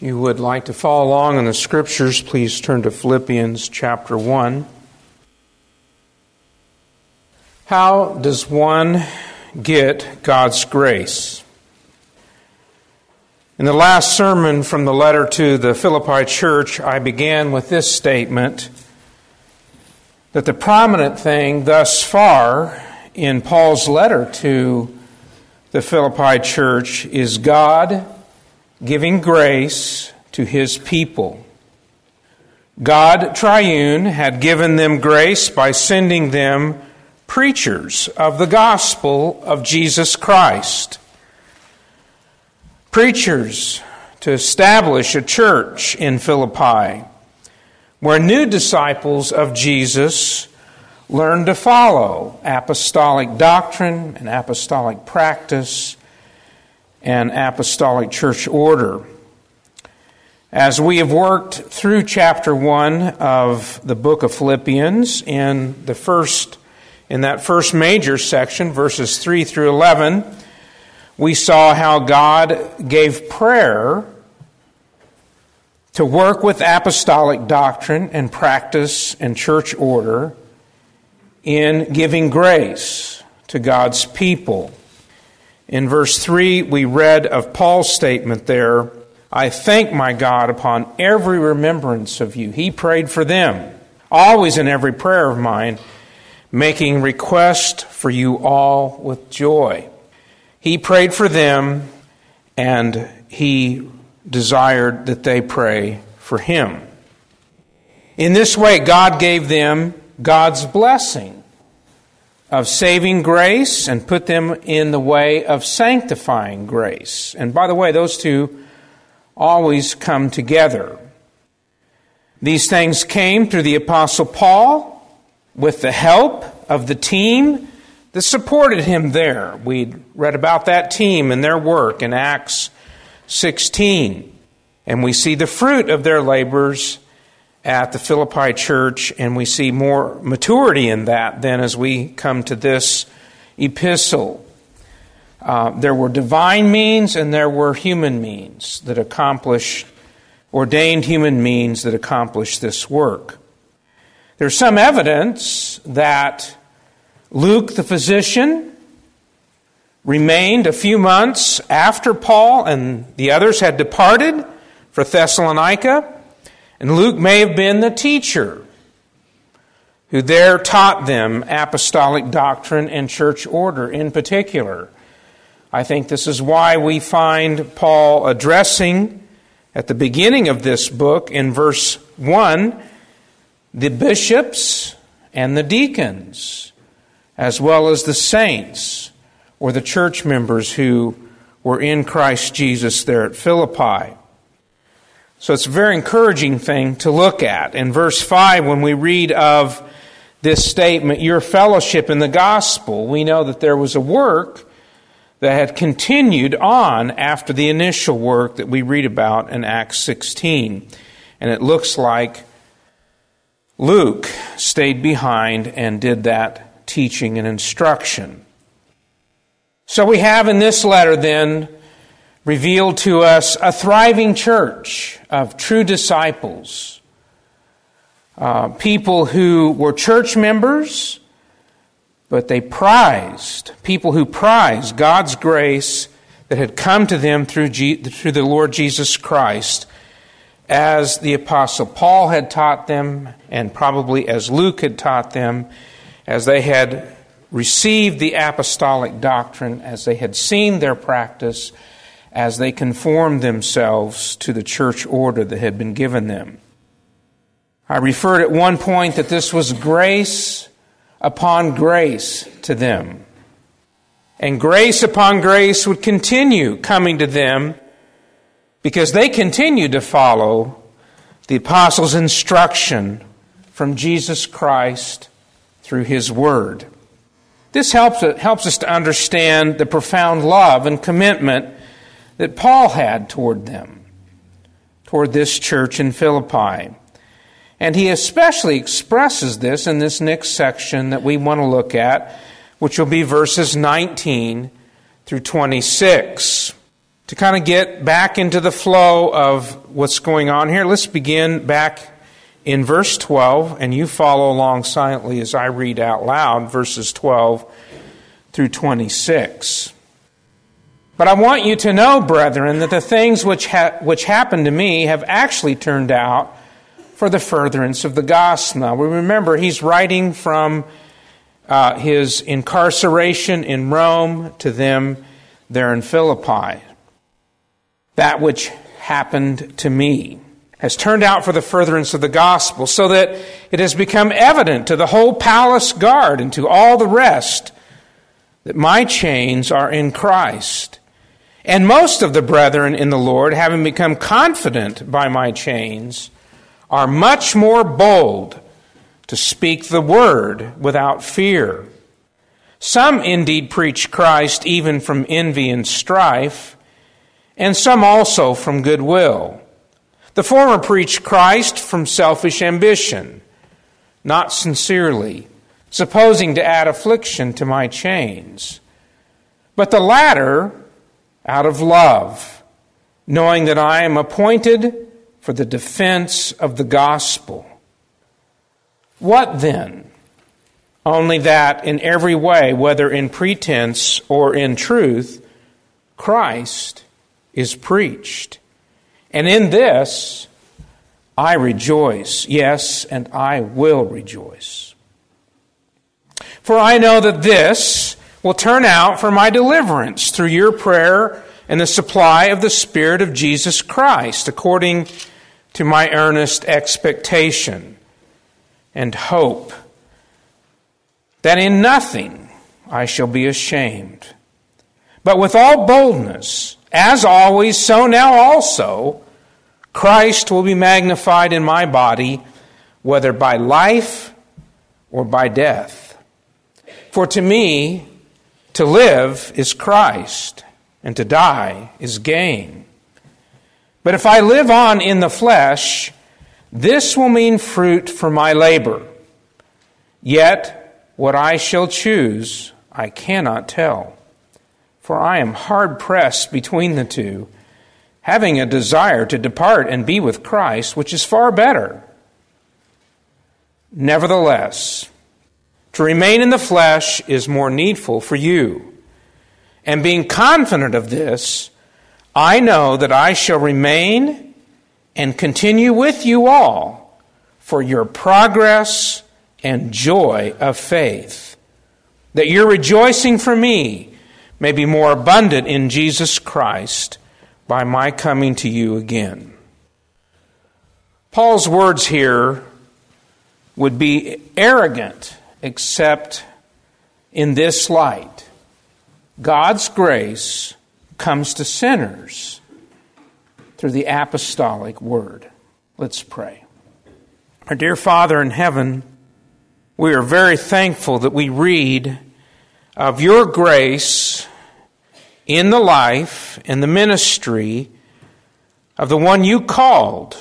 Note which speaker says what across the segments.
Speaker 1: If you would like to follow along in the Scriptures, please turn to Philippians chapter 1. How does one get God's grace? In the last sermon from the letter to the Philippi church, I began with this statement, that the prominent thing thus far in Paul's letter to the Philippi church is God giving grace to His people. God Triune had given them grace by sending them preachers of the gospel of Jesus Christ. Preachers to establish a church in Philippi where new disciples of Jesus learn to follow apostolic doctrine and apostolic practice and apostolic church order. As we have worked through chapter 1 of the book of Philippians, in that first major section, verses 3 through 11, we saw how God gave prayer to work with apostolic doctrine and practice and church order in giving grace to God's people. In verse 3, we read of Paul's statement there, I thank my God upon every remembrance of you. He prayed for them, always in every prayer of mine, making request for you all with joy. He prayed for them, and he desired that they pray for him. In this way, God gave them God's blessing of saving grace and put them in the way of sanctifying grace. And by the way, those two always come together. These things came through the Apostle Paul with the help of the team that supported him there. We read about that team and their work in Acts 16. And we see the fruit of their labors at the Philippi church, and we see more maturity in that then as we come to this epistle. There were divine means and there were human means that ordained human means that accomplished this work. There's some evidence that Luke the physician remained a few months after Paul and the others had departed for Thessalonica. And Luke may have been the teacher who there taught them apostolic doctrine and church order in particular. I think this is why we find Paul addressing at the beginning of this book in verse 1 the bishops and the deacons, as well as the saints or the church members who were in Christ Jesus there at Philippi. So it's a very encouraging thing to look at. In verse 5, when we read of this statement, your fellowship in the gospel, we know that there was a work that had continued on after the initial work that we read about in Acts 16. And it looks like Luke stayed behind and did that teaching and instruction. So we have in this letter then revealed to us a thriving church of true disciples, people who were church members, but people who prized God's grace that had come to them through the Lord Jesus Christ, as the Apostle Paul had taught them, and probably as Luke had taught them, as they had received the apostolic doctrine, as they had seen their practice, as they conformed themselves to the church order that had been given them. I referred at one point that this was grace upon grace to them. And grace upon grace would continue coming to them because they continued to follow the apostles' instruction from Jesus Christ through His Word. This helps us to understand the profound love and commitment that Paul had toward them, toward this church in Philippi. And he especially expresses this in this next section that we want to look at, which will be verses 19 through 26. to kind of get back into the flow of what's going on here, let's begin back in verse 12, and you follow along silently as I read out loud verses 12 through 26. But I want you to know, brethren, that the things which happened to me have actually turned out for the furtherance of the gospel. Now, we remember he's writing from his incarceration in Rome to them there in Philippi. That which happened to me has turned out for the furtherance of the gospel, so that it has become evident to the whole palace guard and to all the rest that my chains are in Christ. And most of the brethren in the Lord, having become confident by my chains, are much more bold to speak the word without fear. Some indeed preach Christ even from envy and strife, and some also from goodwill. The former preach Christ from selfish ambition, not sincerely, supposing to add affliction to my chains. But the latter out of love, knowing that I am appointed for the defense of the gospel. What then? Only that in every way, whether in pretense or in truth, Christ is preached. And in this I rejoice, yes, and I will rejoice. For I know that this will turn out for my deliverance through your prayer and the supply of the Spirit of Jesus Christ, according to my earnest expectation and hope that in nothing I shall be ashamed, but with all boldness, as always, so now also, Christ will be magnified in my body, whether by life or by death. For to me, to live is Christ, and to die is gain. But if I live on in the flesh, this will mean fruit for my labor. Yet what I shall choose, I cannot tell. For I am hard-pressed between the two, having a desire to depart and be with Christ, which is far better. Nevertheless, to remain in the flesh is more needful for you. And being confident of this, I know that I shall remain and continue with you all for your progress and joy of faith, that your rejoicing for me may be more abundant in Jesus Christ by my coming to you again. Paul's words here would be arrogant, except in this light. God's grace comes to sinners through the apostolic word. Let's pray. Our dear Father in heaven, we are very thankful that we read of your grace in the life and the ministry of the one you called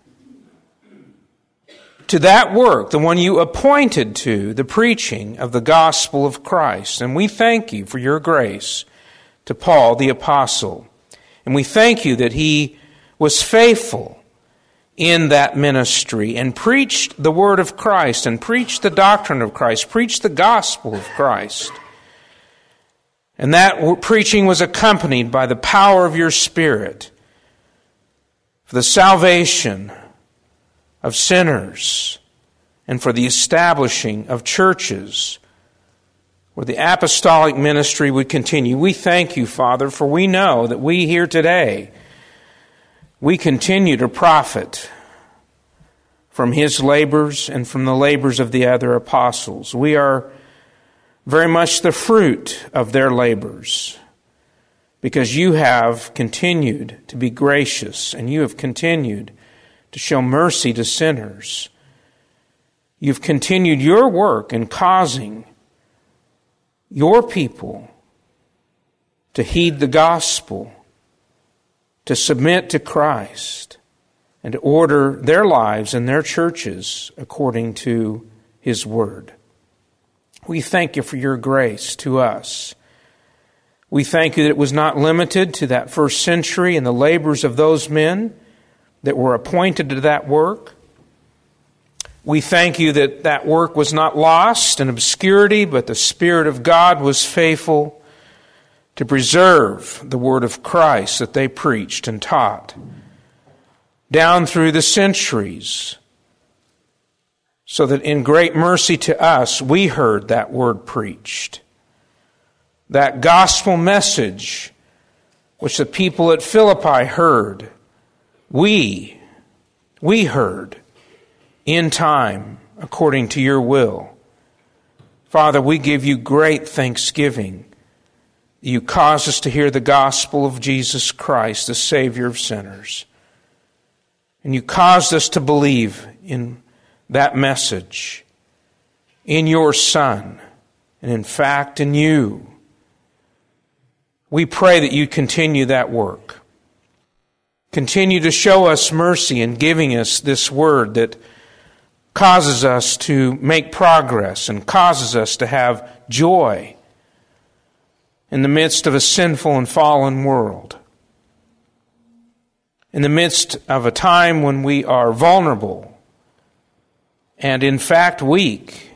Speaker 1: to that work, the one you appointed to the preaching of the gospel of Christ. And we thank you for your grace to Paul the apostle. And we thank you that he was faithful in that ministry and preached the word of Christ and preached the doctrine of Christ, preached the gospel of Christ. And that preaching was accompanied by the power of your Spirit for the salvation of sinners and for the establishing of churches where the apostolic ministry would continue. We thank you, Father, for we know that we here today, we continue to profit from his labors and from the labors of the other apostles. We are very much the fruit of their labors, because you have continued to be gracious and you have continued to show mercy to sinners. You've continued your work in causing your people to heed the gospel, to submit to Christ, and to order their lives and their churches according to his word. We thank you for your grace to us. We thank you that it was not limited to that first century and the labors of those men that were appointed to that work. We thank you that that work was not lost in obscurity, but the Spirit of God was faithful to preserve the word of Christ that they preached and taught down through the centuries, so that in great mercy to us, we heard that word preached. That gospel message which the people at Philippi heard, we heard in time according to your will. Father, we give you great thanksgiving. You caused us to hear the gospel of Jesus Christ, the Savior of sinners. And you caused us to believe in that message, in your Son, and in fact in you. We pray that you continue that work. Continue to show us mercy in giving us this word that causes us to make progress and causes us to have joy in the midst of a sinful and fallen world. In the midst of a time when we are vulnerable and in fact weak.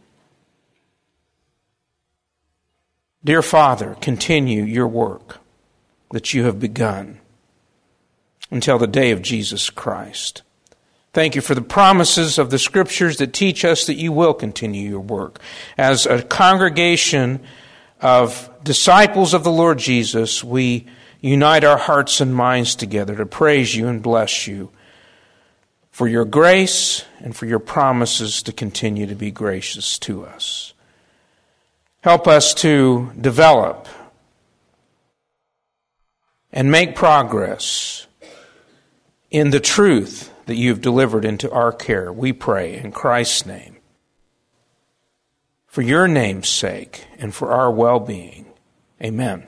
Speaker 1: Dear Father, continue your work that you have begun until the day of Jesus Christ. Thank you for the promises of the Scriptures that teach us that you will continue your work. As a congregation of disciples of the Lord Jesus, we unite our hearts and minds together to praise you and bless you for your grace and for your promises to continue to be gracious to us. Help us to develop and make progress in the truth that you've delivered into our care, we pray in Christ's name. For your name's sake and for our well-being. Amen.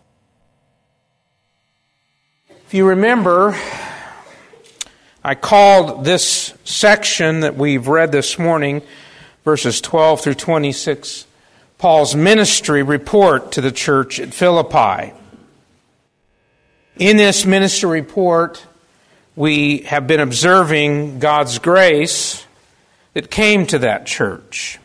Speaker 1: If you remember, I called this section that we've read this morning, verses 12 through 26, Paul's ministry report to the church at Philippi. In this ministry report, we have been observing God's grace that came to that church.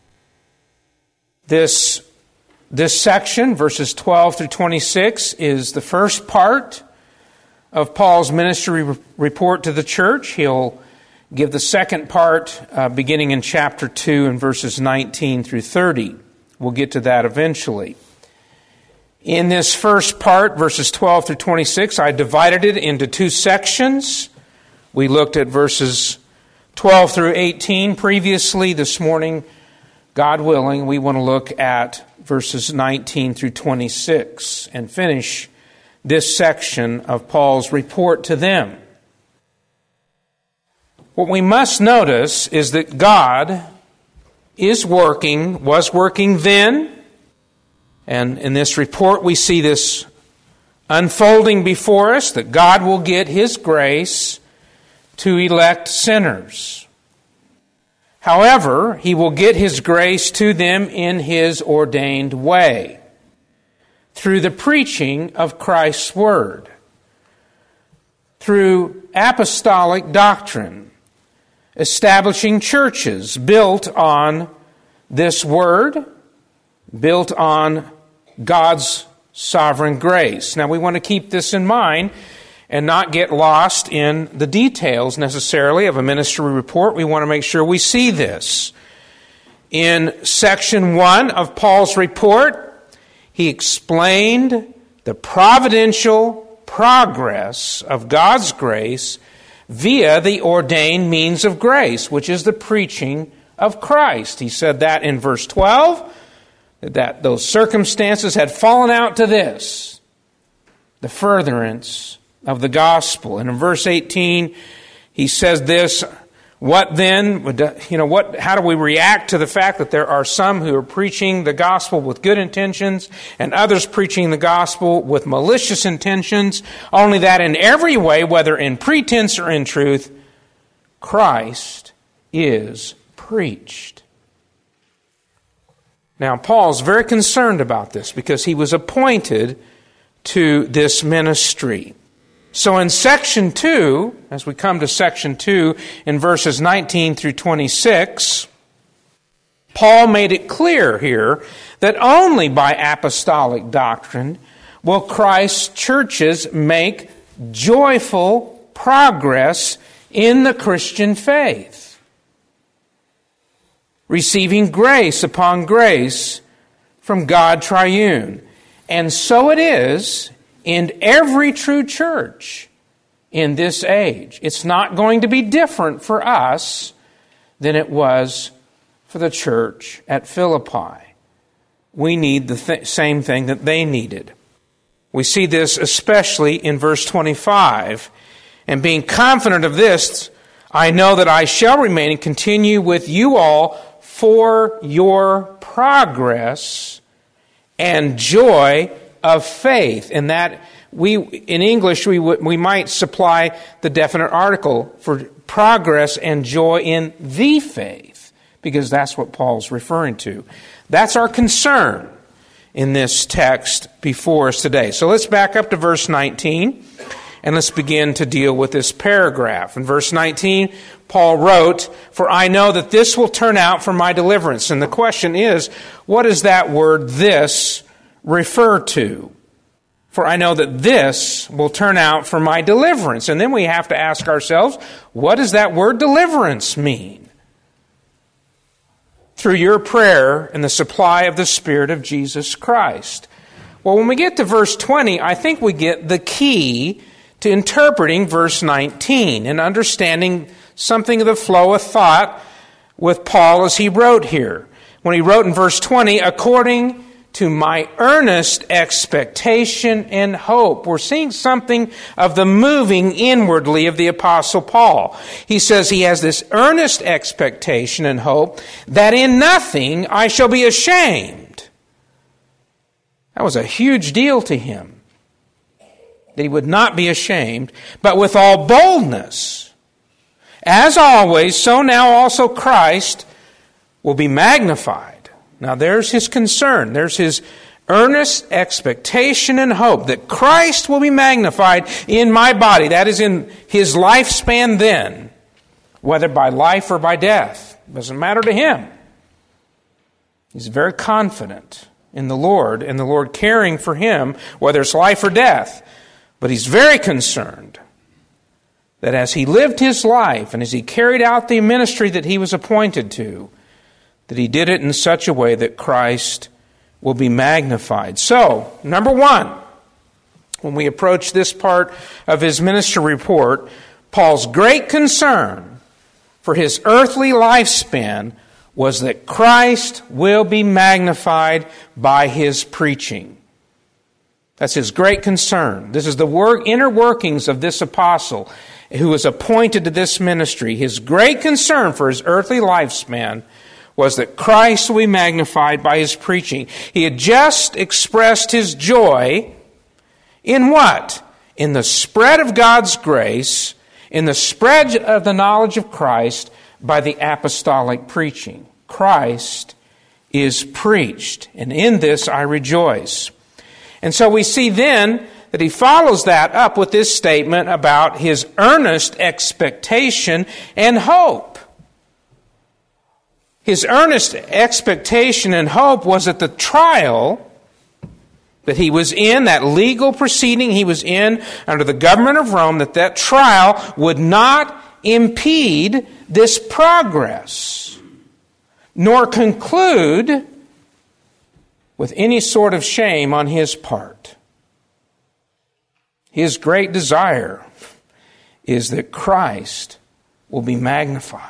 Speaker 1: This section, verses 12 through 26, is the first part of Paul's ministry report to the church. He'll give the second part beginning in chapter 2 and verses 19 through 30. We'll get to that eventually. In this first part, verses 12 through 26, I divided it into two sections. We looked at verses 12 through 18 previously. This morning, God willing, we want to look at verses 19 through 26 and finish this section of Paul's report to them. What we must notice is that God was working then, and in this report we see this unfolding before us, that God will get His grace to elect sinners. However, He will get His grace to them in His ordained way, through the preaching of Christ's Word, through apostolic doctrine, establishing churches built on this Word, built on God's sovereign grace. Now, we want to keep this in mind and not get lost in the details necessarily of a ministry report. We want to make sure we see this. In section 1 of Paul's report, he explained the providential progress of God's grace via the ordained means of grace, which is the preaching of Christ. He said that in verse 12, that those circumstances had fallen out to this, the furtherance of the gospel. And in verse 18, he says this, what then, how do we react to the fact that there are some who are preaching the gospel with good intentions and others preaching the gospel with malicious intentions? Only that in every way, whether in pretense or in truth, Christ is preached. Now, Paul's very concerned about this because he was appointed to this ministry. So in section 2, as we come to section 2, in verses 19 through 26, Paul made it clear here that only by apostolic doctrine will Christ's churches make joyful progress in the Christian faith, receiving grace upon grace from God Triune. And so it is in every true church in this age. It's not going to be different for us than it was for the church at Philippi. We need the same thing that they needed. We see this especially in verse 25. And being confident of this, I know that I shall remain and continue with you all for your progress and joy of faith. And that in English we might supply the definite article for progress and joy in the faith, because that's what Paul's referring to. That's our concern in this text before us today. So let's back up to verse 19 and let's begin to deal with this paragraph. In verse 19, Paul wrote, "For I know that this will turn out for my deliverance." And the question is, what does that word "this" refer to? For I know that this will turn out for my deliverance. And then we have to ask ourselves, what does that word deliverance mean? Through your prayer and the supply of the Spirit of Jesus Christ. Well, when we get to verse 20, I think we get the key to interpreting verse 19 and understanding something of the flow of thought with Paul as he wrote here. When he wrote in verse 20, according to my earnest expectation and hope. We're seeing something of the moving inwardly of the Apostle Paul. He says he has this earnest expectation and hope that in nothing I shall be ashamed. That was a huge deal to him, that he would not be ashamed, but with all boldness. As always, so now also Christ will be magnified. Now there's his concern. There's his earnest expectation and hope that Christ will be magnified in my body. That is in his lifespan then, whether by life or by death. It doesn't matter to him. He's very confident in the Lord and the Lord caring for him, whether it's life or death. But he's very concerned that as he lived his life and as he carried out the ministry that he was appointed to, that he did it in such a way that Christ will be magnified. So, number one, when we approach this part of his ministry report, Paul's great concern for his earthly lifespan was that Christ will be magnified by his preaching. That's his great concern. This is the inner workings of this apostle who was appointed to this ministry. His great concern for his earthly lifespan was that Christ will be magnified by his preaching. He had just expressed his joy in what? In the spread of God's grace, in the spread of the knowledge of Christ by the apostolic preaching. Christ is preached, and in this I rejoice. And so we see then that he follows that up with this statement about his earnest expectation and hope. His earnest expectation and hope was that the trial that he was in, that legal proceeding he was in under the government of Rome, that trial would not impede this progress, nor conclude with any sort of shame on his part. His great desire is that Christ will be magnified.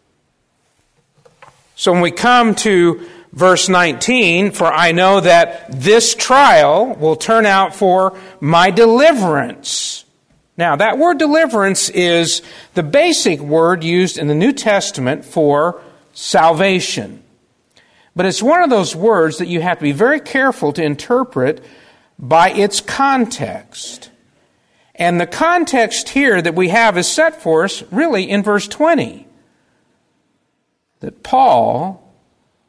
Speaker 1: So when we come to verse 19, for I know that this trial will turn out for my deliverance. Now, that word deliverance is the basic word used in the New Testament for salvation. But it's one of those words that you have to be very careful to interpret by its context. And the context here that we have is set for us really in verse 20. That Paul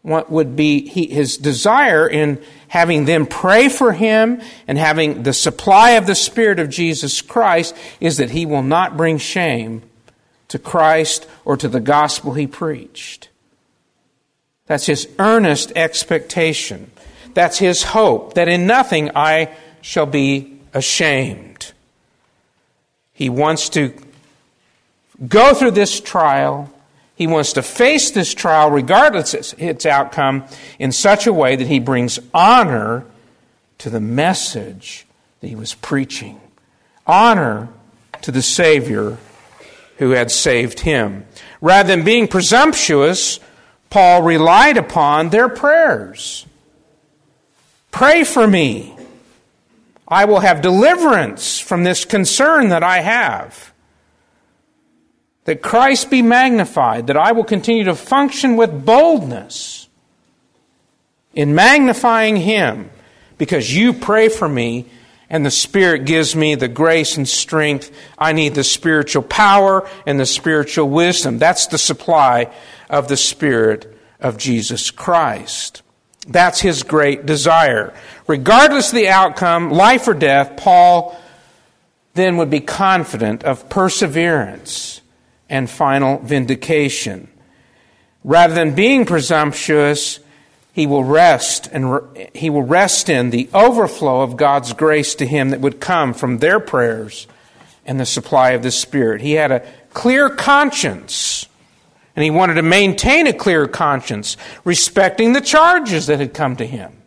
Speaker 1: what would be his desire in having them pray for him and having the supply of the Spirit of Jesus Christ is that he will not bring shame to Christ or to the gospel he preached. That's his earnest expectation. That's his hope, that in nothing I shall be ashamed. He wants to go through this trial. He wants to face this trial, regardless of its outcome, in such a way that he brings honor to the message that he was preaching. Honor to the Savior who had saved him. Rather than being presumptuous, Paul relied upon their prayers. Pray for me. I will have deliverance from this concern that I have. That Christ be magnified, that I will continue to function with boldness in magnifying him, because you pray for me and the Spirit gives me the grace and strength. I need the spiritual power and the spiritual wisdom. That's the supply of the Spirit of Jesus Christ. That's his great desire. Regardless of the outcome, life or death, Paul then would be confident of perseverance and final vindication. Rather than being presumptuous, he will rest in the overflow of God's grace to him that would come from their prayers and the supply of the Spirit. He had a clear conscience, and he wanted to maintain a clear conscience respecting the charges that had come to him.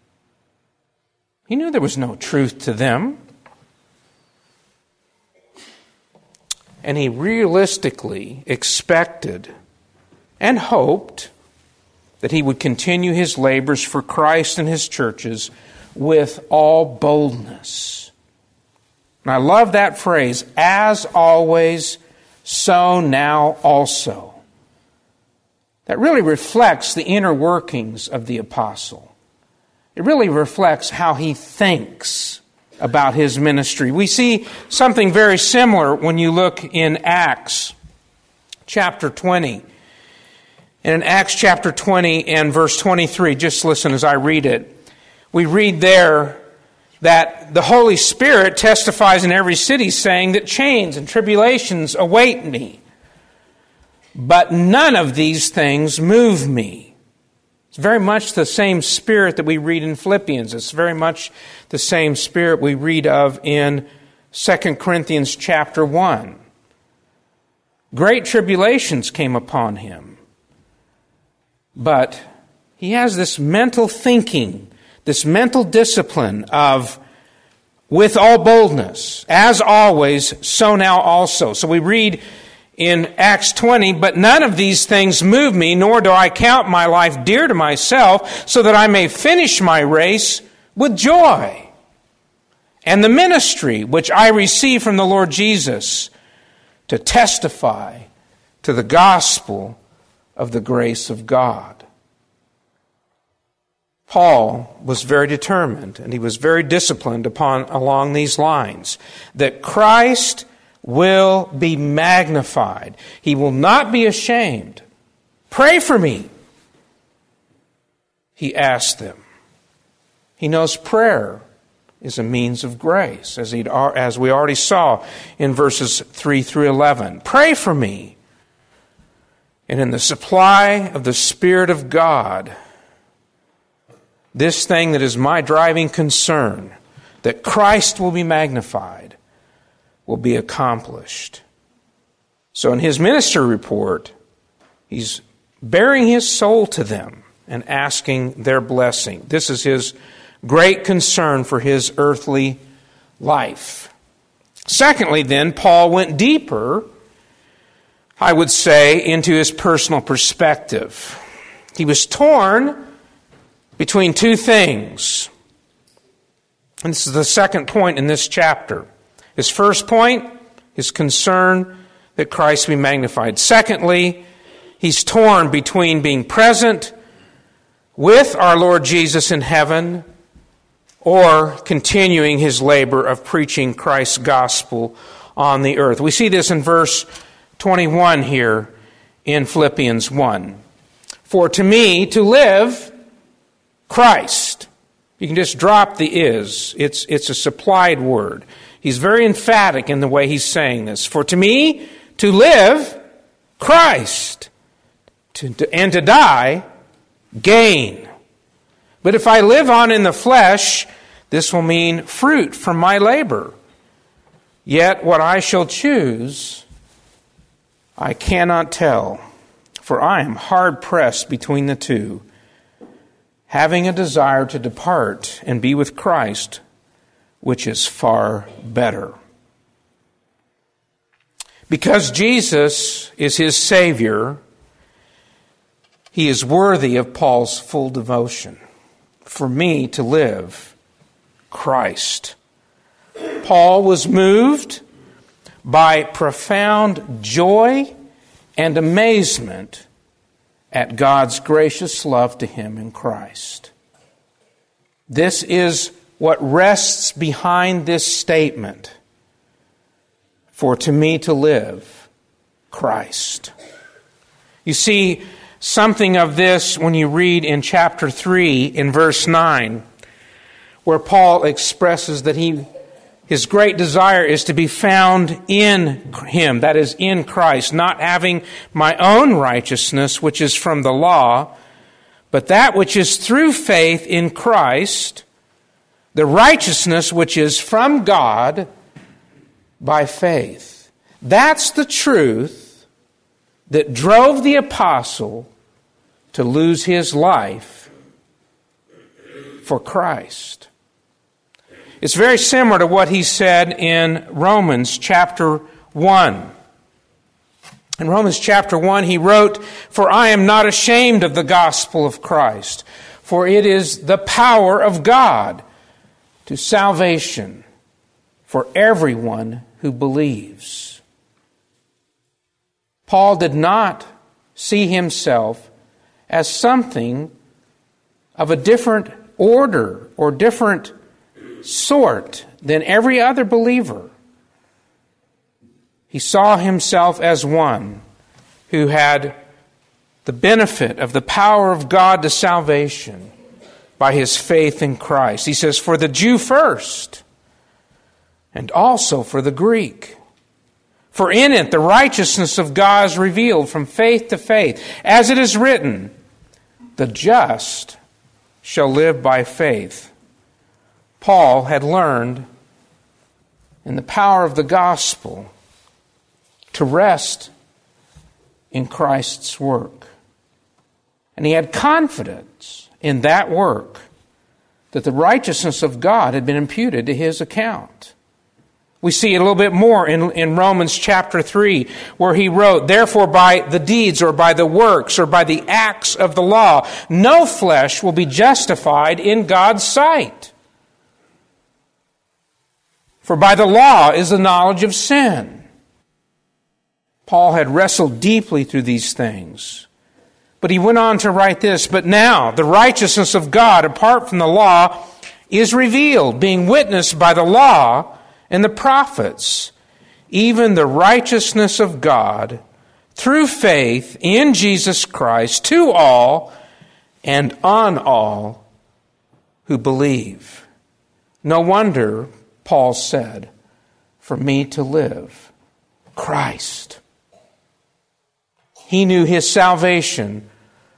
Speaker 1: He knew there was no truth to them. And he realistically expected and hoped that he would continue his labors for Christ and his churches with all boldness. And I love that phrase, as always, so now also. That really reflects the inner workings of the apostle. It really reflects how he thinks about his ministry. We see something very similar when you look in Acts chapter 20. And in Acts chapter 20 and verse 23, just listen as I read it. We read there that the Holy Spirit testifies in every city, saying that chains and tribulations await me. But none of these things move me. It's very much the same spirit that we read in Philippians. It's very much the same spirit we read of in 2 Corinthians chapter 1. Great tribulations came upon him. But he has this mental thinking, this mental discipline of, with all boldness, as always, so now also. So we read in Acts 20, but none of these things move me, nor do I count my life dear to myself, so that I may finish my race with joy. And the ministry which I receive from the Lord Jesus, to testify to the gospel of the grace of God. Paul was very determined, and he was very disciplined along these lines, that Christ will be magnified. He will not be ashamed. Pray for me, he asked them. He knows prayer is a means of grace, as we already saw in verses 3 through 11. Pray for me. And in the supply of the Spirit of God, this thing that is my driving concern, that Christ will be magnified, will be accomplished. So in his ministry report, he's bearing his soul to them and asking their blessing. This is his great concern for his earthly life. Secondly, then, Paul went deeper, I would say, into his personal perspective. He was torn between two things. And this is the second point in this chapter. His first point, his concern that Christ be magnified. Secondly, he's torn between being present with our Lord Jesus in heaven or continuing his labor of preaching Christ's gospel on the earth. We see this in verse 21 here in Philippians 1. For to me to live, Christ. You can just drop the is. It's a supplied word. He's very emphatic in the way he's saying this. For to me to live, Christ. And to die, gain. But if I live on in the flesh, this will mean fruit from my labor. Yet what I shall choose, I cannot tell, for I am hard pressed between the two, having a desire to depart and be with Christ, which is far better. Because Jesus is his Savior, he is worthy of Paul's full devotion. For me to live, Christ. Paul was moved by profound joy and amazement at God's gracious love to him in Christ. This is what rests behind this statement. For to me to live, Christ. You see something of this when you read in chapter 3 in verse 9, where Paul expresses that his great desire is to be found in him, that is, in Christ, not having my own righteousness, which is from the law, but that which is through faith in Christ, the righteousness which is from God by faith. That's the truth that drove the apostle to lose his life for Christ. It's very similar to what he said in Romans chapter 1. In Romans chapter 1 he wrote, "For I am not ashamed of the gospel of Christ, for it is the power of God to salvation for everyone who believes." Paul did not see himself as something of a different order or different sort than every other believer. He saw himself as one who had the benefit of the power of God to salvation by his faith in Christ. He says, for the Jew first, and also for the Greek. For in it the righteousness of God is revealed from faith to faith. As it is written, the just shall live by faith. Paul had learned in the power of the gospel to rest in Christ's work. And he had confidence in that work that the righteousness of God had been imputed to his account. We see it a little bit more in Romans chapter 3, where he wrote, "Therefore by the deeds or by the works or by the acts of the law, no flesh will be justified in God's sight. For by the law is the knowledge of sin." Paul had wrestled deeply through these things. But he went on to write this, "But now the righteousness of God apart from the law is revealed, being witnessed by the law and the prophets, even the righteousness of God through faith in Jesus Christ to all and on all who believe." No wonder Paul said, "For me to live, Christ." He knew his salvation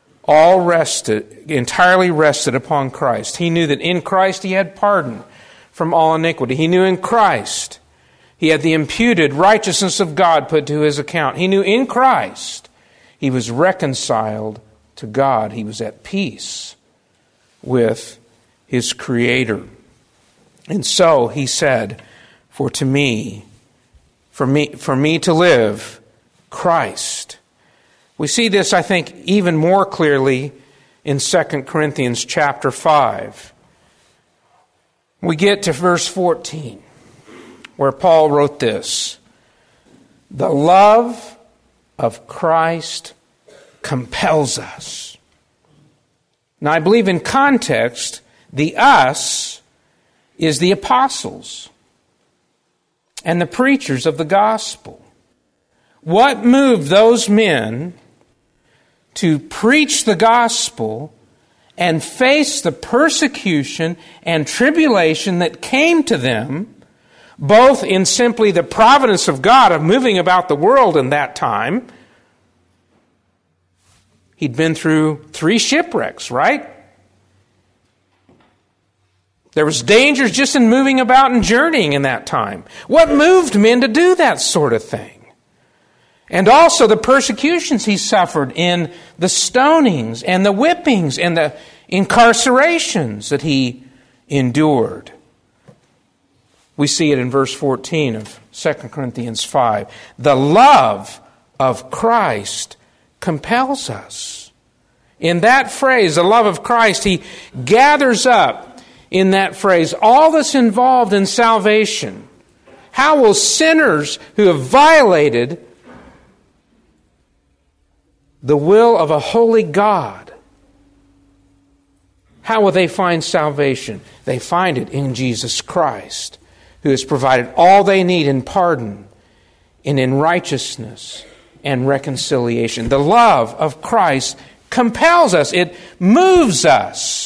Speaker 1: entirely rested upon Christ. He knew that in Christ he had pardon from all iniquity. He knew in Christ he had the imputed righteousness of God put to his account. He knew in Christ he was reconciled to God. He was at peace with his Creator. And so he said, for me to live, Christ. We see this, I think, even more clearly in 2 Corinthians chapter 5. We get to verse 14, where Paul wrote this, "The love of Christ compels us." Now, I believe in context, the us is the apostles and the preachers of the gospel. What moved those men to preach the gospel and face the persecution and tribulation that came to them, both in simply the providence of God of moving about the world in that time. He'd been through 3 shipwrecks, right? There was dangers just in moving about and journeying in that time. What moved men to do that sort of thing? And also the persecutions he suffered in the stonings and the whippings and the incarcerations that he endured. We see it in verse 14 of 2 Corinthians 5. The love of Christ compels us. In that phrase, the love of Christ, he gathers up in that phrase all that's involved in salvation. How will sinners who have violated the will of a holy God, how will they find salvation? They find it in Jesus Christ, who has provided all they need in pardon and in righteousness and reconciliation. The love of Christ compels us. It moves us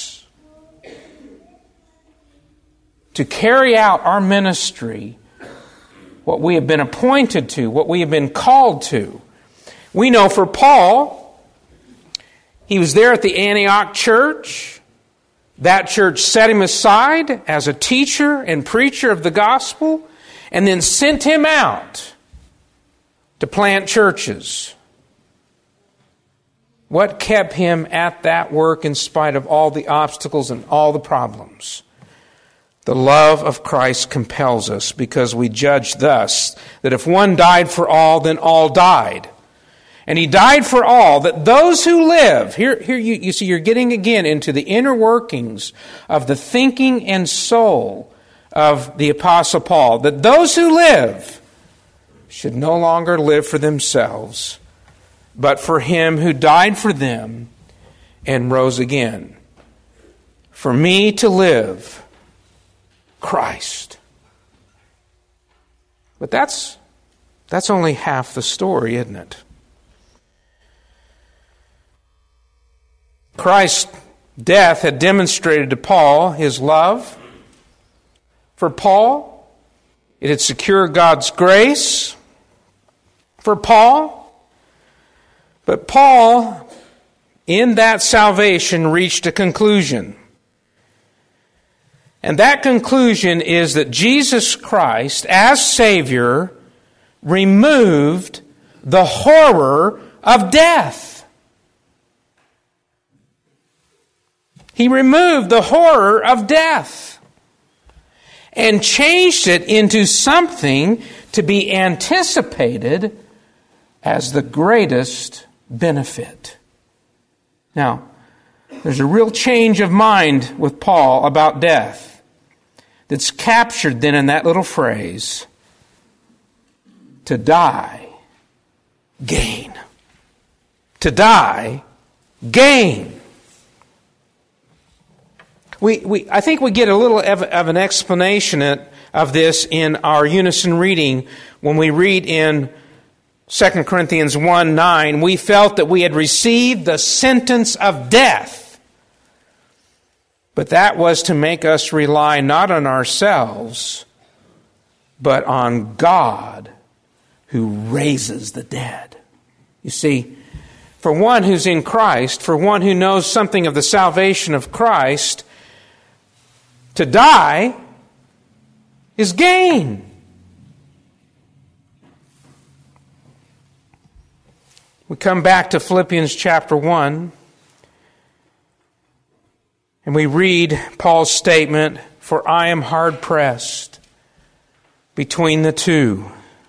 Speaker 1: to carry out our ministry, what we have been appointed to, what we have been called to. We know for Paul, he was there at the Antioch church. That church set him aside as a teacher and preacher of the gospel, and then sent him out to plant churches. What kept him at that work in spite of all the obstacles and all the problems? The love of Christ compels us, because we judge thus, that if one died for all, then all died. And he died for all, that those who live, here you see, you're getting again into the inner workings of the thinking and soul of the Apostle Paul, that those who live should no longer live for themselves, but for him who died for them and rose again. For me to live, Christ. But that's only half the story, isn't it? Christ's death had demonstrated to Paul his love. For Paul, it had secured God's grace for Paul. But Paul, in that salvation, reached a conclusion. And that conclusion is that Jesus Christ, as Savior, removed the horror of death. He removed the horror of death and changed it into something to be anticipated as the greatest benefit. Now, there's a real change of mind with Paul about death that's captured then in that little phrase, to die, gain. To die, gain. I think we get a little of an explanation of this in our unison reading when we read in 2 Corinthians 1:9, we felt that we had received the sentence of death. But that was to make us rely not on ourselves, but on God who raises the dead. You see, for one who's in Christ, for one who knows something of the salvation of Christ, to die is gain. We come back to Philippians chapter 1, and we read Paul's statement, "For I am hard-pressed between the two."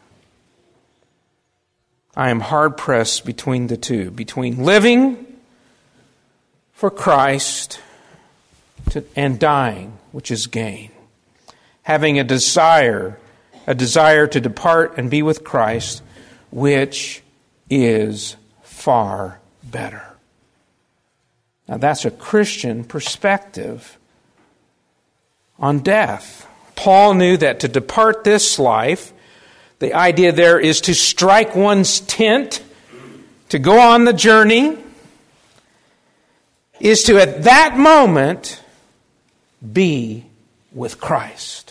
Speaker 1: I am hard-pressed between the two, between living for Christ and dying, which is gain. Having a desire to depart and be with Christ, which is far better. Now that's a Christian perspective on death. Paul knew that to depart this life, the idea there is to strike one's tent, to go on the journey, is to, at that moment, be with Christ.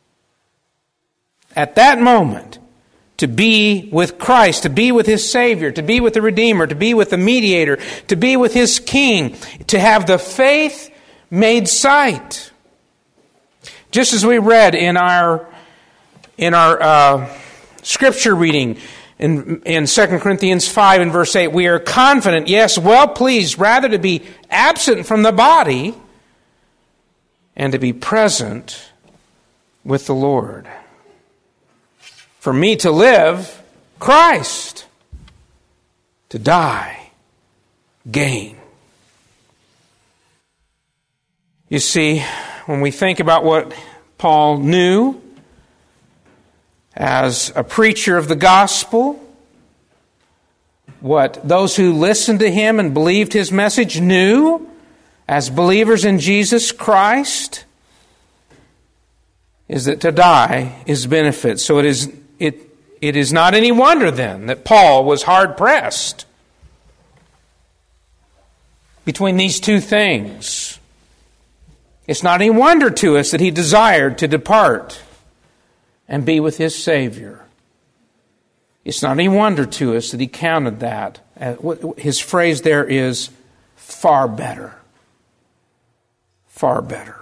Speaker 1: At that moment, to be with Christ, to be with His Savior, to be with the Redeemer, to be with the Mediator, to be with His King, to have the faith made sight. Just as we read in our scripture reading in 2 Corinthians 5 and verse 8, we are confident, yes, well pleased, rather to be absent from the body and to be present with the Lord. For me to live, Christ. To die, gain. You see, when we think about what Paul knew as a preacher of the gospel, what those who listened to him and believed his message knew as believers in Jesus Christ, is that to die is benefit. So it is not any wonder then that Paul was hard-pressed between these two things. It's not any wonder to us that he desired to depart and be with his Savior. It's not any wonder to us that he counted that. His phrase there is far better. Far better.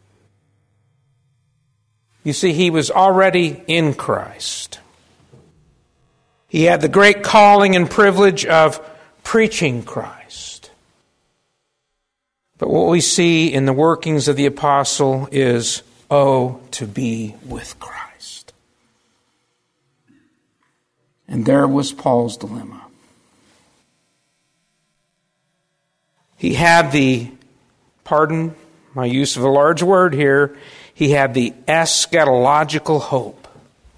Speaker 1: You see, he was already in Christ. He had the great calling and privilege of preaching Christ. But what we see in the workings of the apostle is, to be with Christ. And there was Paul's dilemma. He had pardon my use of a large word here, he had the eschatological hope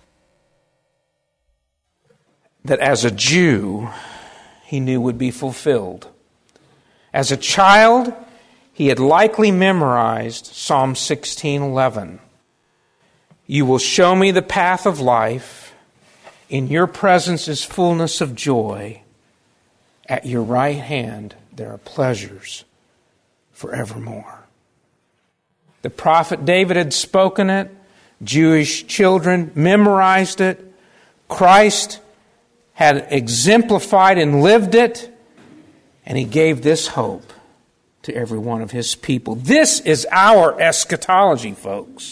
Speaker 1: that as a Jew he knew would be fulfilled. As a child, he had likely memorized Psalm 16:11. You will show me the path of life. In your presence is fullness of joy. At your right hand there are pleasures forevermore. The prophet David had spoken it. Jewish children memorized it. Christ had exemplified and lived it. And he gave this hope to every one of his people. This is our eschatology, folks.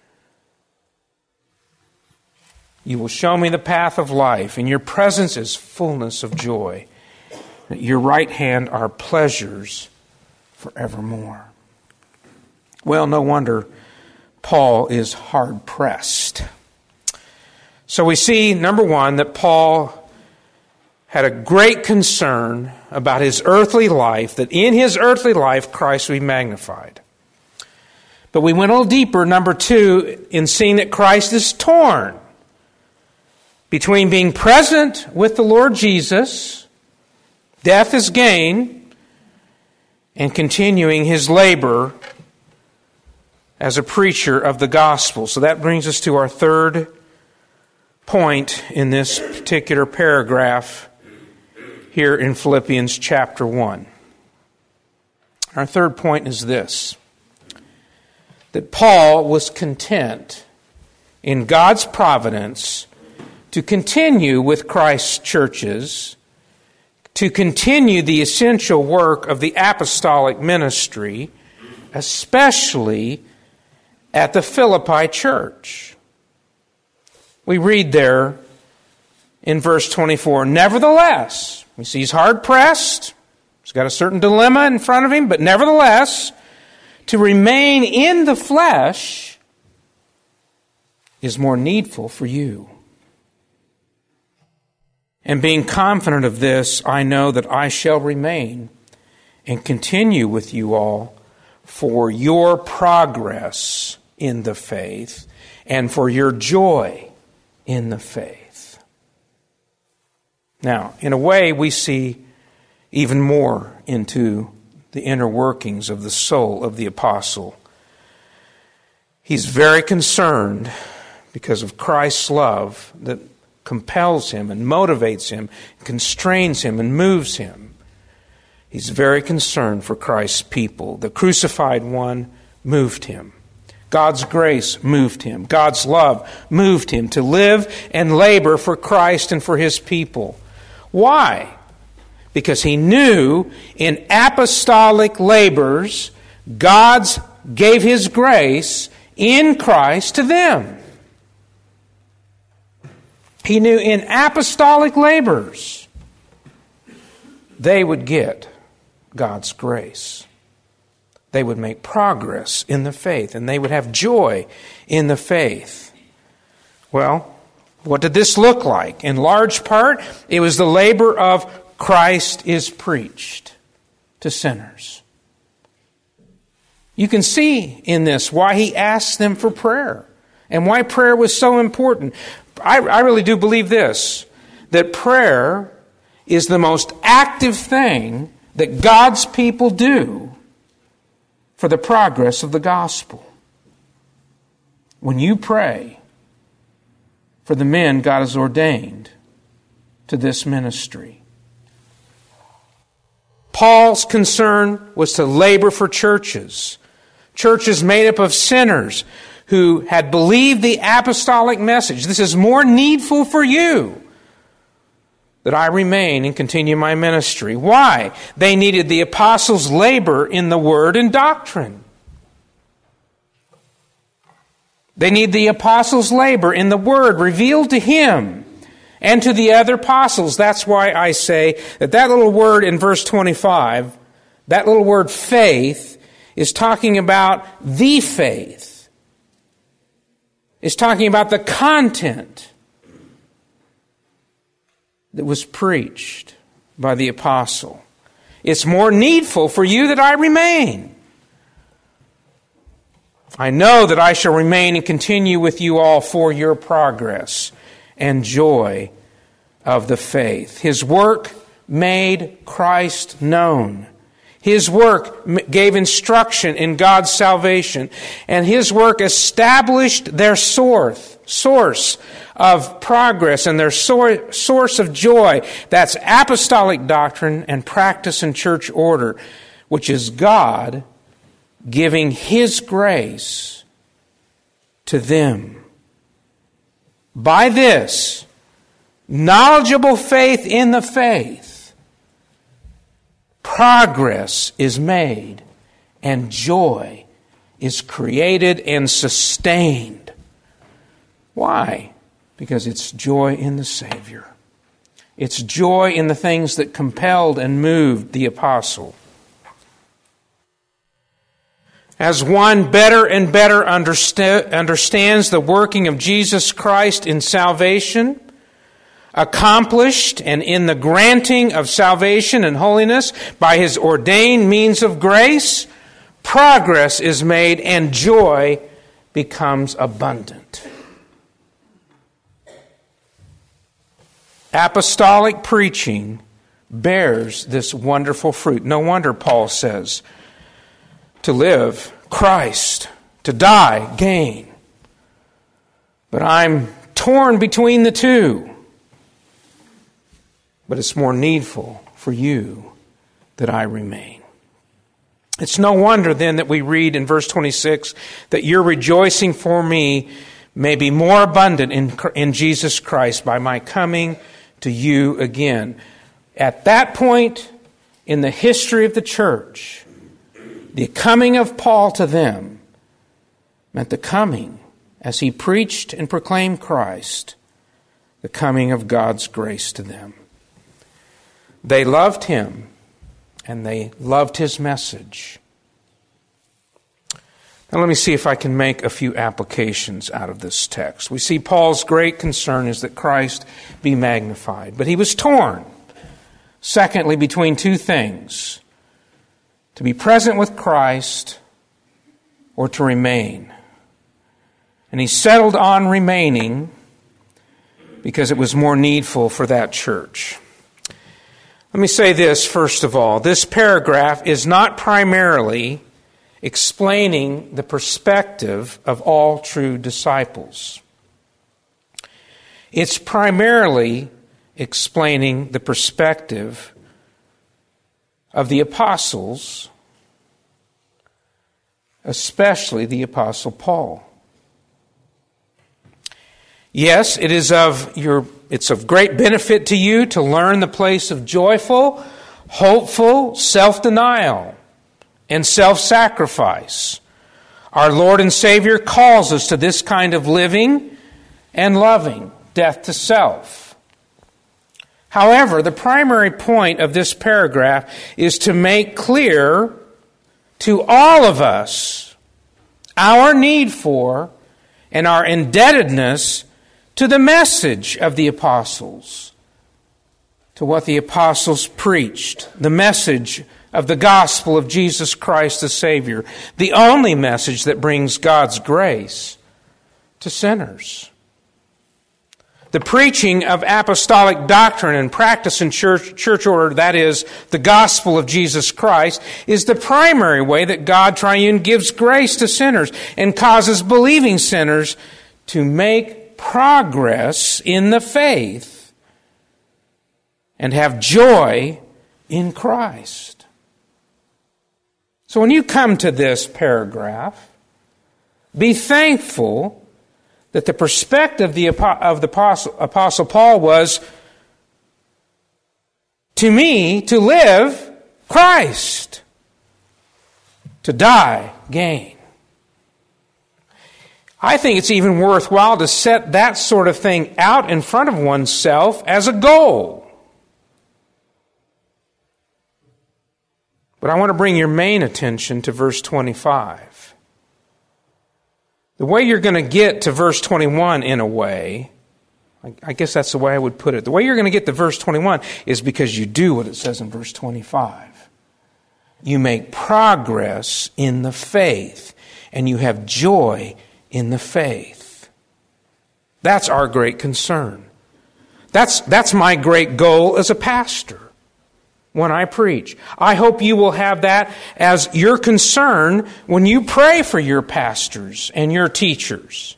Speaker 1: You will show me the path of life. In your presence is fullness of joy. At your right hand are pleasures forevermore. Well, no wonder Paul is hard-pressed. So we see, number one, that Paul had a great concern about his earthly life, that in his earthly life Christ would be magnified. But we went a little deeper, number two, in seeing that Christ is torn between being present with the Lord Jesus, death is gain, and continuing his labor as a preacher of the gospel. So that brings us to our third point in this particular paragraph here in Philippians chapter 1. Our third point is this: that Paul was content in God's providence to continue with Christ's churches, to continue the essential work of the apostolic ministry, especially at the Philippi church. We read there in verse 24, nevertheless, we see he's hard-pressed, he's got a certain dilemma in front of him, but nevertheless, to remain in the flesh is more needful for you. And being confident of this, I know that I shall remain and continue with you all for your progress in the faith and for your joy in the faith. Now, in a way, we see even more into the inner workings of the soul of the apostle. He's very concerned because of Christ's love that compels him and motivates him, constrains him and moves him. He's very concerned for Christ's people. The crucified one moved him. God's grace moved him. God's love moved him to live and labor for Christ and for his people. Why? Because he knew in apostolic labors, God gave his grace in Christ to them. He knew in apostolic labors, they would get God's grace. They would make progress in the faith, and they would have joy in the faith. Well, what did this look like? In large part, it was the labor of Christ is preached to sinners. You can see in this why he asked them for prayer and why prayer was so important. I really do believe this, that prayer is the most active thing that God's people do for the progress of the gospel. When you pray for the men God has ordained to this ministry. Paul's concern was to labor for churches. Churches made up of sinners who had believed the apostolic message. This is more needful for you that I remain and continue my ministry. Why? They needed the apostles' labor in the word and doctrine. They need the apostles' labor in the word revealed to him and to the other apostles. That's why I say that little word in verse 25, that little word faith, is talking about the faith. It's talking about the content that was preached by the apostle. It's more needful for you that I remain. I know that I shall remain and continue with you all for your progress and joy of the faith. His work made Christ known. His work gave instruction in God's salvation, and his work established their source of progress and their source of joy. That's apostolic doctrine and practice in church order, which is God giving his grace to them. By this, knowledgeable faith in the faith, progress is made and joy is created and sustained. Why? Because it's joy in the Savior. It's joy in the things that compelled and moved the apostle. As one better and better understands the working of Jesus Christ in salvation, accomplished and in the granting of salvation and holiness by his ordained means of grace, progress is made and joy becomes abundant. Apostolic preaching bears this wonderful fruit. No wonder Paul says, to live, Christ; to die, gain. But I'm torn between the two. But it's more needful for you that I remain. It's no wonder then that we read in verse 26 that your rejoicing for me may be more abundant in Jesus Christ by my coming to you again. At that point in the history of the church, the coming of Paul to them meant the coming, as he preached and proclaimed Christ, the coming of God's grace to them. They loved him, and they loved his message. Now let me see if I can make a few applications out of this text. We see Paul's great concern is that Christ be magnified, but he was torn, secondly, between two things: to be present with Christ or to remain. And he settled on remaining because it was more needful for that church. Let me say this first of all. This paragraph is not primarily explaining the perspective of all true disciples. It's primarily explaining the perspective of the apostles, especially the Apostle Paul. Yes, it's of great benefit to you to learn the place of joyful, hopeful self-denial and self-sacrifice. Our Lord and Savior calls us to this kind of living and loving, death to self. However, the primary point of this paragraph is to make clear to all of us our need for and our indebtedness to the message of the apostles, to what the apostles preached, the message of the gospel of Jesus Christ the Savior, the only message that brings God's grace to sinners. The preaching of apostolic doctrine and practice in church order, that is, the gospel of Jesus Christ, is the primary way that God Triune gives grace to sinners and causes believing sinners to make progress in the faith and have joy in Christ. So when you come to this paragraph, be thankful that the perspective of the Apostle Paul was, to me, to live, Christ. To die, gain. I think it's even worthwhile to set that sort of thing out in front of oneself as a goal. But I want to bring your main attention to verse 25. The way you're going to get to verse 21 in a way, I guess that's the way I would put it. The way you're going to get to verse 21 is because you do what it says in verse 25. You make progress in the faith, and you have joy in the faith. That's our great concern. That's my great goal as a pastor when I preach. I hope you will have that as your concern when you pray for your pastors and your teachers.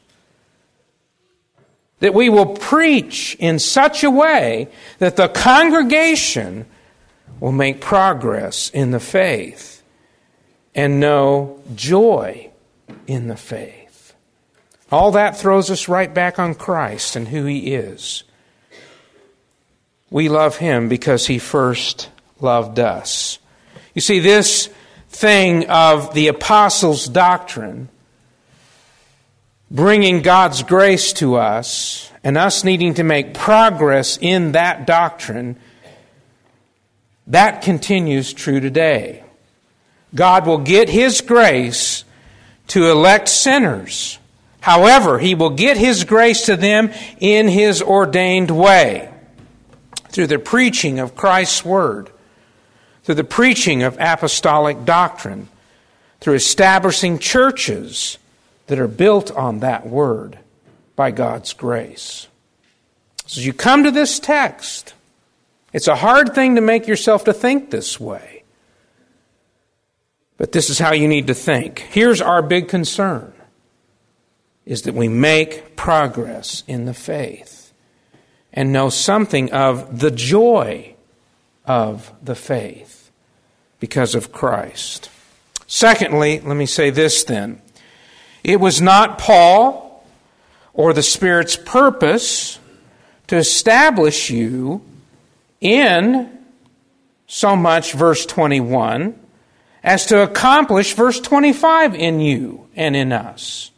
Speaker 1: That we will preach in such a way that the congregation will make progress in the faith and know joy in the faith. All that throws us right back on Christ and who He is. We love Him because He first loved us. You see, this thing of the apostles' doctrine, bringing God's grace to us, and us needing to make progress in that doctrine, that continues true today. God will get His grace to elect sinners. However, He will get His grace to them in His ordained way, through the preaching of Christ's Word, through the preaching of apostolic doctrine, through establishing churches that are built on that Word by God's grace. So as you come to this text, it's a hard thing to make yourself to think this way. But this is how you need to think. Here's our big concern, is that we make progress in the faith and know something of the joy of the faith because of Christ. Secondly, let me say this then. It was not Paul or the Spirit's purpose to establish you in so much verse 21 as to accomplish verse 25 in you and in us.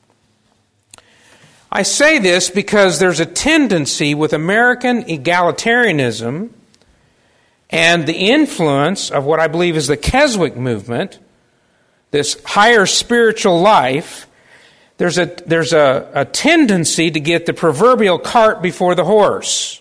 Speaker 1: I say this because there's a tendency with American egalitarianism and the influence of what I believe is the Keswick movement, this higher spiritual life. There's a tendency to get the proverbial cart before the horse.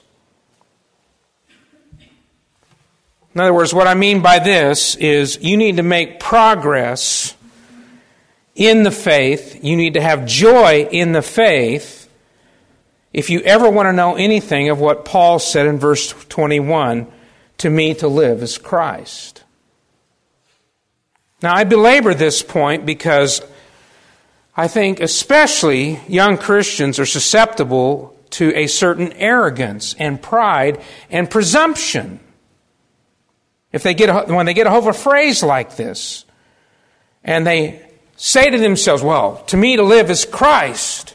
Speaker 1: In other words, what I mean by this is you need to make progress in the faith. You need to have joy in the faith if you ever want to know anything of what Paul said in verse 21, to me to live is Christ. Now I belabor this point because I think especially young Christians are susceptible to a certain arrogance and pride and presumption. When they get a hold of a phrase like this, and they say to themselves, well, to me to live is Christ,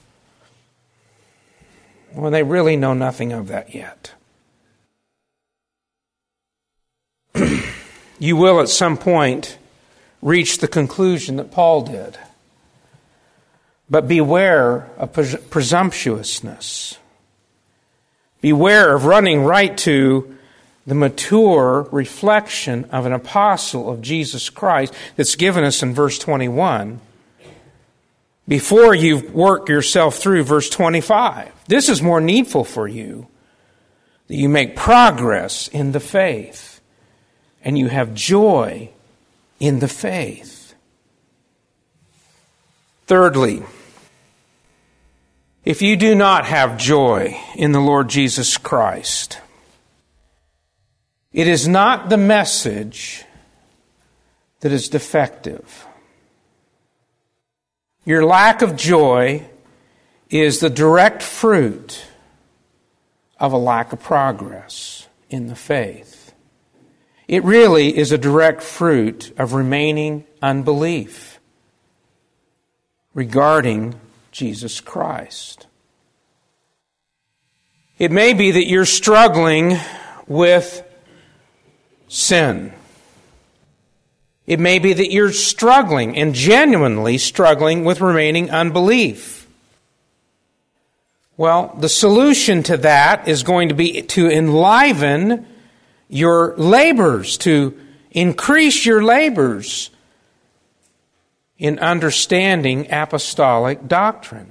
Speaker 1: well, they really know nothing of that yet. You will at some point reach the conclusion that Paul did. But beware of presumptuousness. Beware of running right to the mature reflection of an apostle of Jesus Christ that's given us in verse 21 before you work yourself through verse 25. This is more needful for you, that you make progress in the faith and you have joy in the faith. Thirdly, if you do not have joy in the Lord Jesus Christ, it is not the message that is defective. Your lack of joy is the direct fruit of a lack of progress in the faith. It really is a direct fruit of remaining unbelief regarding Jesus Christ. It may be that you're struggling with sin. It may be that you're struggling and genuinely struggling with remaining unbelief. Well, the solution to that is going to be to enliven your labors, to increase your labors in understanding apostolic doctrine.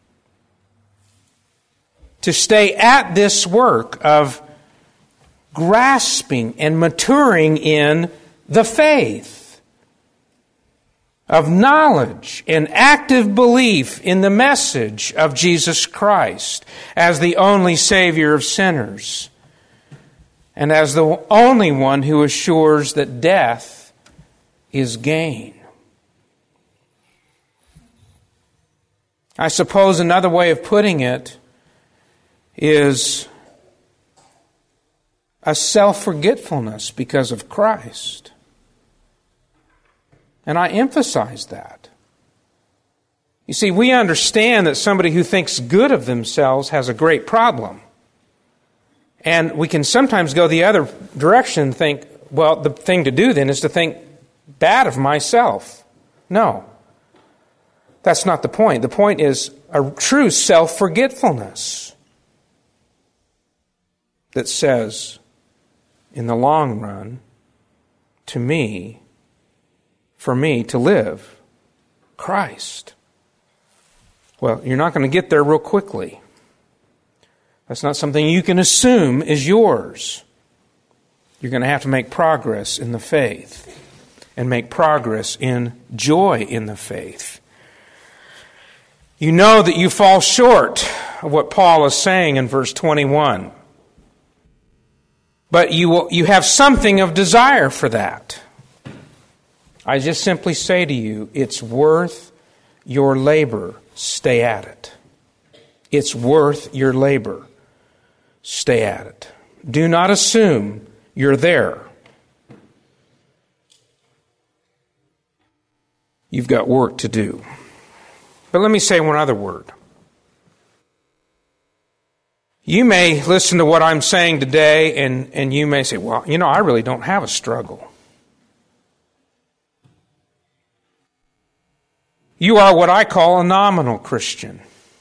Speaker 1: To stay at this work of grasping and maturing in the faith, of knowledge and active belief in the message of Jesus Christ as the only Savior of sinners and as the only one who assures that death is gain. I suppose another way of putting it is a self-forgetfulness because of Christ. And I emphasize that. You see, we understand that somebody who thinks good of themselves has a great problem. And we can sometimes go the other direction and think, well, the thing to do then is to think bad of myself. No. That's not the point. The point is a true self-forgetfulness that says, in the long run, for me to live, Christ. Well, you're not going to get there real quickly. That's not something you can assume is yours. You're going to have to make progress in the faith and make progress in joy in the faith. You know that you fall short of what Paul is saying in verse 21. But you have something of desire for that. I just simply say to you, it's worth your labor. Stay at it. It's worth your labor. Stay at it. Do not assume you're there. You've got work to do. But let me say one other word. You may listen to what I'm saying today and you may say, well, I really don't have a struggle. You are what I call a nominal Christian.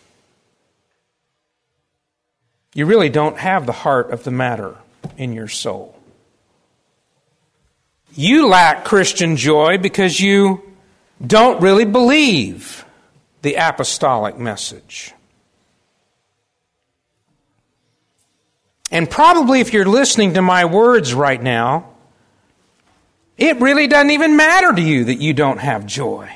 Speaker 1: You really don't have the heart of the matter in your soul. You lack Christian joy because you don't really believe the apostolic message. And probably if you're listening to my words right now, it really doesn't even matter to you that you don't have joy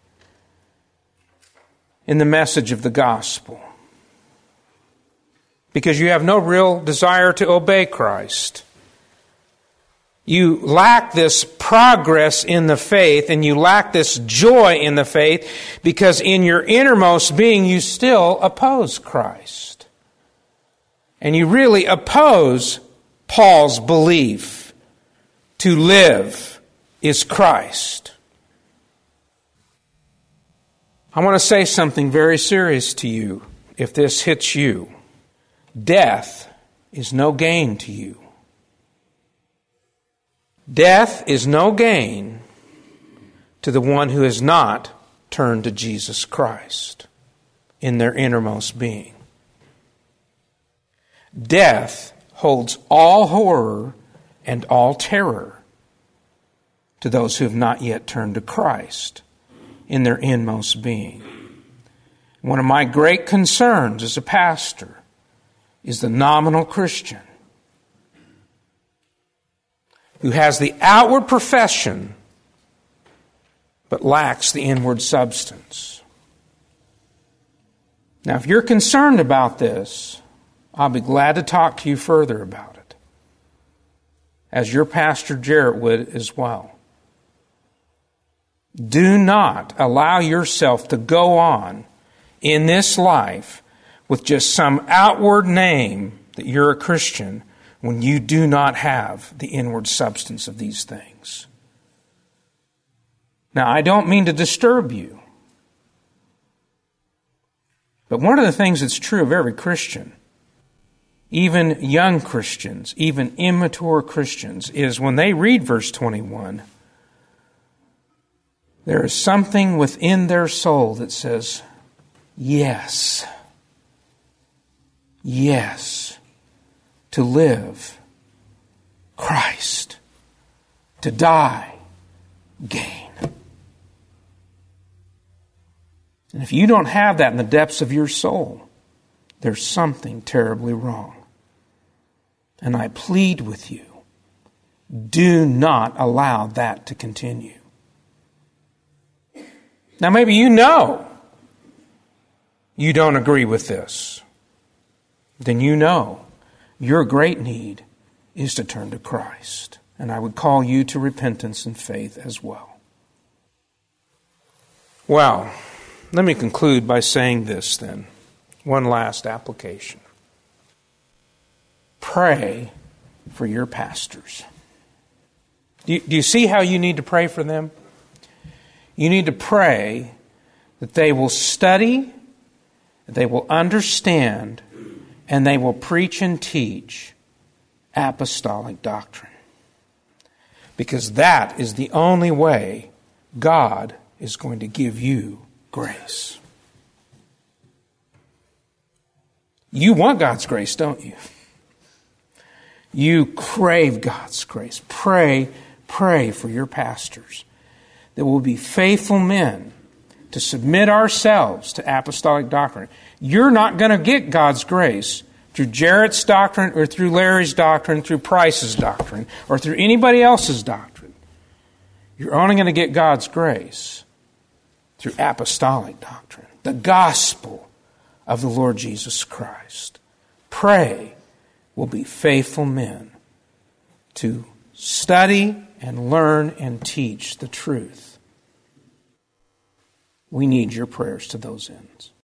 Speaker 1: in the message of the gospel, because you have no real desire to obey Christ. You lack this progress in the faith, and you lack this joy in the faith, because in your innermost being you still oppose Christ. And you really oppose Paul's belief To live is Christ. I want to say something very serious to you if this hits you. Death is no gain to you. Death is no gain to the one who has not turned to Jesus Christ in their innermost being. Death holds all horror and all terror to those who have not yet turned to Christ in their inmost being. One of my great concerns as a pastor is the nominal Christian who has the outward profession but lacks the inward substance. Now, if you're concerned about this, I'll be glad to talk to you further about it, as your pastor Jarrett would as well. Do not allow yourself to go on in this life with just some outward name that you're a Christian when you do not have the inward substance of these things. Now, I don't mean to disturb you, but one of the things that's true of every Christian, even young Christians, even immature Christians, is when they read verse 21, there is something within their soul that says, yes, yes, to live, Christ, to die, gain. And if you don't have that in the depths of your soul, there's something terribly wrong. And I plead with you, do not allow that to continue. Now maybe you know you don't agree with this. Then you know your great need is to turn to Christ. And I would call you to repentance and faith as well. Well, let me conclude by saying this then. One last application. Pray for your pastors. Do you see how you need to pray for them? You need to pray that they will study, that they will understand, and they will preach and teach apostolic doctrine. Because that is the only way God is going to give you grace. You want God's grace, don't you? You crave God's grace. Pray for your pastors that will be faithful men to submit ourselves to apostolic doctrine. You're not going to get God's grace through Jarrett's doctrine or through Larry's doctrine, through Price's doctrine, or through anybody else's doctrine. You're only going to get God's grace through apostolic doctrine, the gospel of the Lord Jesus Christ. Pray we'll be faithful men to study and learn and teach the truth. We need your prayers to those ends.